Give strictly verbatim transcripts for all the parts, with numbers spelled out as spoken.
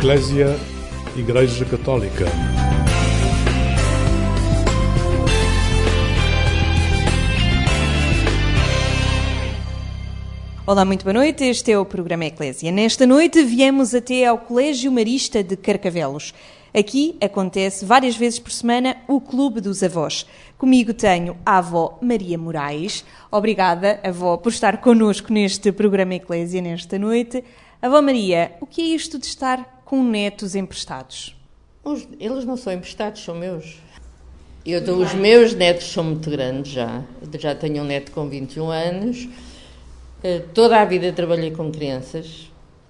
Eclésia, Igreja Católica. Olá, muito boa noite. Este é o programa Eclésia. Nesta noite viemos até ao Colégio Marista de Carcavelos. Aqui acontece várias vezes por semana o Clube dos Avós. Comigo tenho a avó Maria Moraes. Obrigada, avó, por estar connosco neste programa Eclésia nesta noite. Avó Maria, o que é isto de estar com netos emprestados? Os, eles não são emprestados, são meus. Eu, os meus netos são muito grandes já. Eu já tenho um neto com vinte e um anos. Toda a vida trabalhei com crianças.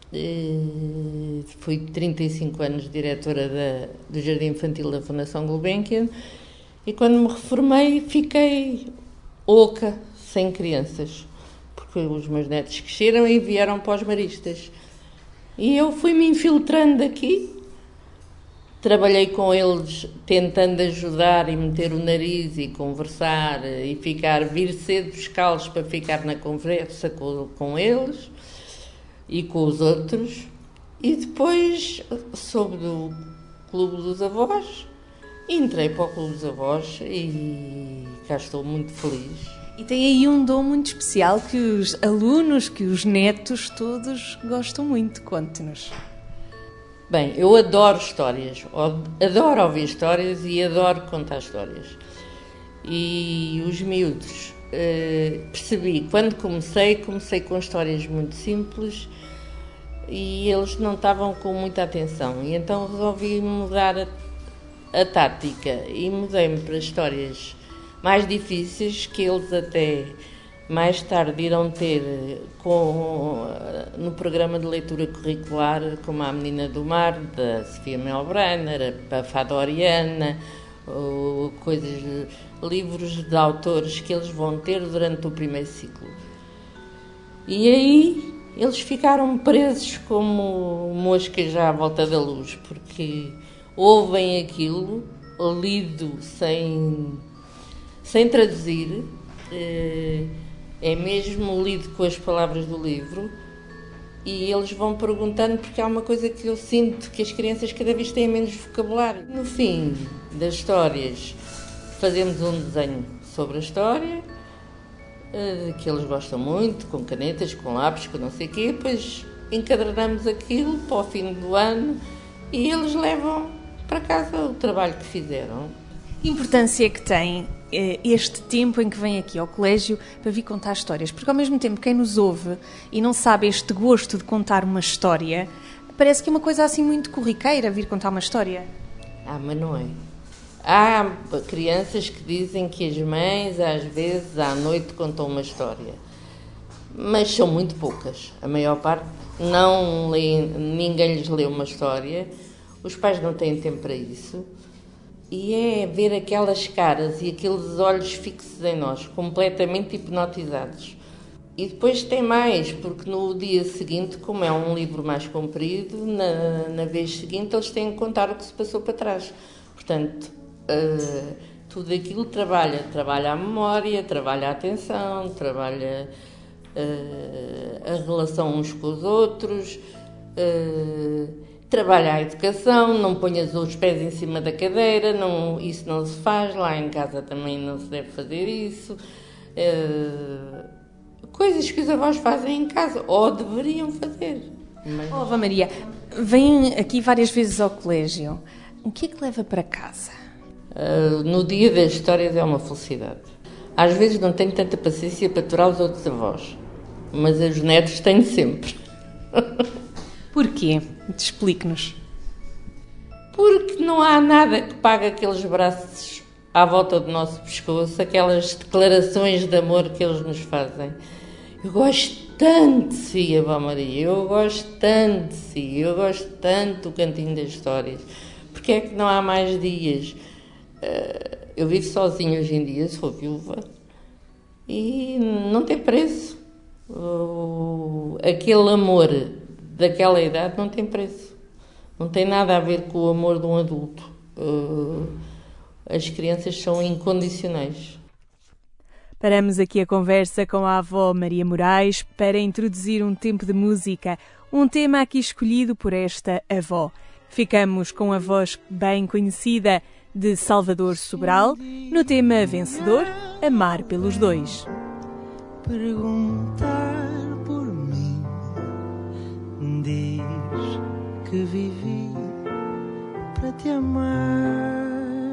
Fui trinta e cinco anos diretora da, do Jardim Infantil da Fundação Gulbenkian e quando me reformei fiquei oca, sem crianças, porque os meus netos cresceram e vieram para os maristas. E eu fui-me infiltrando aqui, trabalhei com eles tentando ajudar e meter o nariz e conversar e ficar, vir cedo buscá-los para ficar na conversa com, com eles e com os outros, e depois soube do Clube dos Avós, entrei para o Clube dos Avós e cá estou muito feliz. E tem aí um dom muito especial que os alunos, que os netos todos gostam muito. Conte-nos. Bem, eu adoro histórias, adoro ouvir histórias e adoro contar histórias. E os miúdos, Uh, percebi, quando comecei, comecei com histórias muito simples e eles não estavam com muita atenção, e então resolvi mudar a, a tática e mudei-me para histórias mais difíceis, que eles até mais tarde irão ter com, no programa de leitura curricular, como A Menina do Mar, da Sofia Melbrenner, a Fada Oriana, ou coisas, livros de autores que eles vão ter durante o primeiro ciclo. E aí eles ficaram presos como moscas já à volta da luz, porque ouvem aquilo lido sem, sem traduzir, é mesmo lido com as palavras do livro, e eles vão perguntando, porque há uma coisa que eu sinto, que as crianças cada vez têm menos vocabulário. No fim das histórias, fazemos um desenho sobre a história, que eles gostam muito, com canetas, com lápis, com não sei o quê, depois encadernamos aquilo para o fim do ano e eles levam para casa o trabalho que fizeram. Que importância é que tem este tempo em que vem aqui ao colégio para vir contar histórias? Porque ao mesmo tempo quem nos ouve e não sabe este gosto de contar uma história, parece que é uma coisa assim muito corriqueira vir contar uma história. Ah, mas não é. Há crianças que dizem que as mães às vezes à noite contam uma história, mas são muito poucas. A maior parte não lê, ninguém lhes lê uma história, os pais não têm tempo para isso. E é ver aquelas caras e aqueles olhos fixos em nós, completamente hipnotizados. E depois tem mais, porque no dia seguinte, como é um livro mais comprido, na, na vez seguinte eles têm que contar o que se passou para trás. Portanto, uh, tudo aquilo trabalha, trabalha a memória, trabalha a atenção, trabalha uh, a relação uns com os outros, uh, trabalha a educação, não ponhas os pés em cima da cadeira, não, isso não se faz, lá em casa também não se deve fazer isso. Uh, coisas que os avós fazem em casa, ou deveriam fazer. Mas... Oh, avó Maria, vem aqui várias vezes ao colégio. O que é que leva para casa? Uh, no dia das histórias é uma felicidade. Às vezes não tenho tanta paciência para aturar os outros avós, mas os netos tenho sempre. Porquê? Explique-nos. Porque não há nada que pague aqueles braços à volta do nosso pescoço, aquelas declarações de amor que eles nos fazem. Eu gosto tanto de si, avó Maria, eu gosto tanto de si, eu gosto tanto do Cantinho das Histórias. Porque é que não há mais dias? Eu vivo sozinha hoje em dia, sou viúva, e não tem preço. Aquele amor daquela idade não tem preço. Não tem nada a ver com o amor de um adulto. As crianças são incondicionais. Paramos aqui a conversa com a avó Maria Moraes para introduzir um tempo de música. um tema aqui escolhido por esta avó. Ficamos com a voz bem conhecida de Salvador Sobral, no tema vencedor, Amar pelos Dois. Perguntar por mim, diz que vivi para te amar.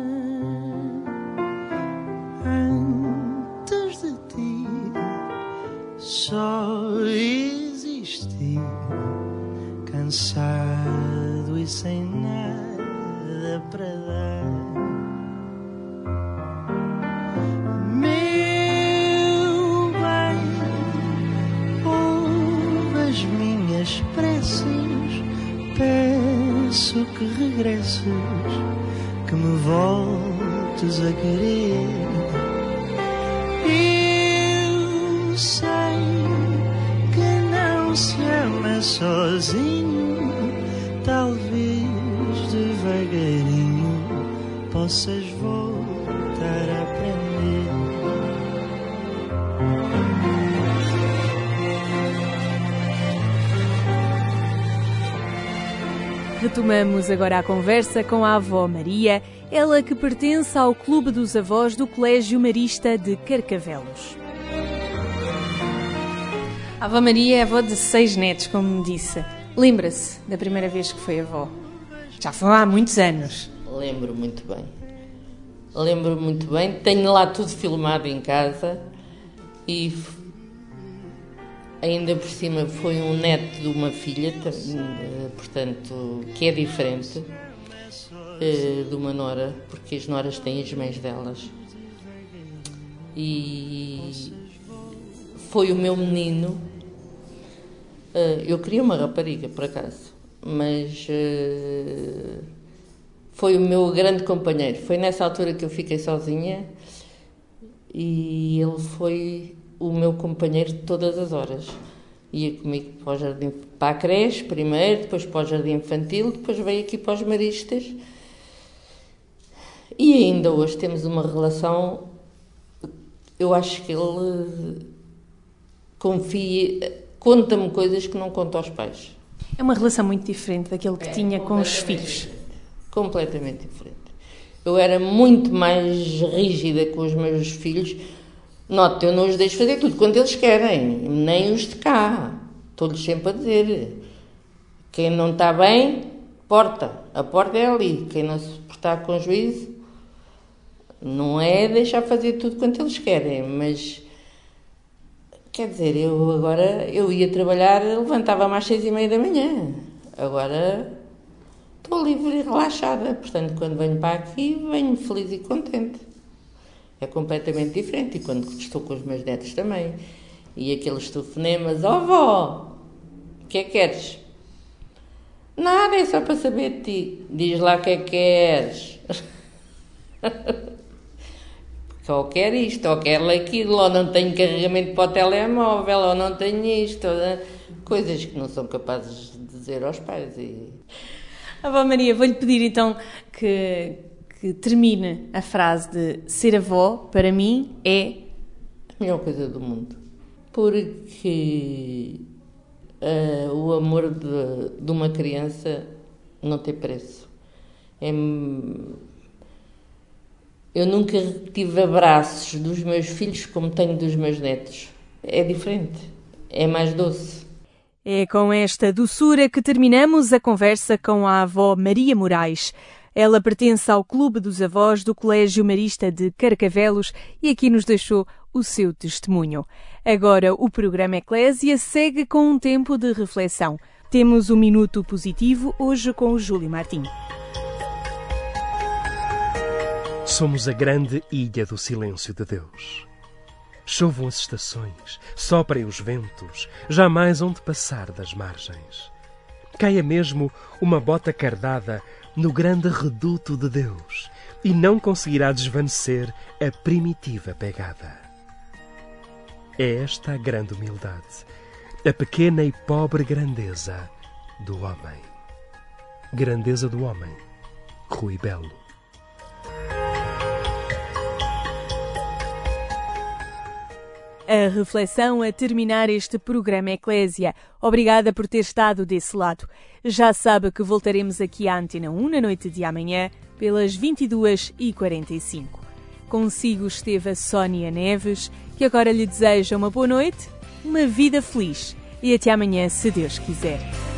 Antes de ti só existi, cansado e sem nada para dar. Meu bem, ouve as minhas preces, peço que regresses, que me voltes a querer. Eu sei que não se ama sozinho, talvez devagarinho possas voltar a aprender. Retomamos agora a conversa com a avó Maria, ela que pertence ao Clube dos Avós do Colégio Marista de Carcavelos. A avó Maria é avó de seis netos, como me disse. Lembra-se da primeira vez que foi avó? Já foi há muitos anos. Lembro muito bem. Lembro muito bem. Tenho lá tudo filmado em casa e ainda por cima foi um neto de uma filha, portanto, que é diferente de uma nora, porque as noras têm as mães delas. E foi o meu menino. Eu queria uma rapariga, por acaso, mas foi o meu grande companheiro. Foi nessa altura que eu fiquei sozinha e ele foi o meu companheiro de todas as horas. Ia comigo para o jardim, para a creche primeiro, depois para o jardim infantil, depois veio aqui para os Maristas. E ainda hoje temos uma relação, eu acho que ele confia, conta-me coisas que não conta aos pais. É uma relação muito diferente daquele que é, tinha com os filhos. Completamente diferente. Eu era muito mais rígida com os meus filhos. Note, eu não os deixo fazer tudo quando eles querem, nem os de cá. Estou-lhes sempre a dizer, quem não está bem, porta. A porta é ali. Quem não se portar com juízo, não é deixar fazer tudo quanto eles querem, mas, quer dizer, eu agora, eu ia trabalhar, levantava-me às seis e meia da manhã. Agora estou livre e relaxada, portanto, quando venho para aqui, venho feliz e contente. É completamente diferente. E quando estou com os meus netos também. E aqueles telefonemas, ó vó, o que é que queres? Nada, é só para saber de ti. Diz lá o que é que queres. Porque ou quer isto, ou quer aquilo, ou não tenho carregamento para o telemóvel, ou não tenho isto. Coisas que não são capazes de dizer aos pais. E... Avó Maria, vou-lhe pedir então que... que termine a frase de ser avó, para mim, é a melhor coisa do mundo. Porque uh, o amor de, de uma criança não tem preço. É, eu nunca tive abraços dos meus filhos como tenho dos meus netos. É diferente, é mais doce. É com esta doçura que terminamos a conversa com a avó Maria Moraes. Ela pertence ao Clube dos Avós do Colégio Marista de Carcavelos e aqui nos deixou o seu testemunho. Agora o programa Eclésia segue com um tempo de reflexão. Temos um minuto positivo hoje com o Júlio Martim. Somos a grande ilha do silêncio de Deus. Chovam as estações, soprem os ventos, jamais hão de passar das margens. Caia mesmo uma bota cardada no grande reduto de Deus e não conseguirá desvanecer a primitiva pegada. É esta a grande humildade, a pequena e pobre grandeza do homem. Grandeza do homem, Rui Belo. a reflexão a terminar este programa Eclésia. Obrigada por ter estado desse lado. Já sabe que voltaremos aqui à Antena um na noite de amanhã, pelas vinte e duas e quarenta e cinco. Consigo esteve a Sónia Neves, que agora lhe deseja uma boa noite, uma vida feliz e até amanhã, se Deus quiser.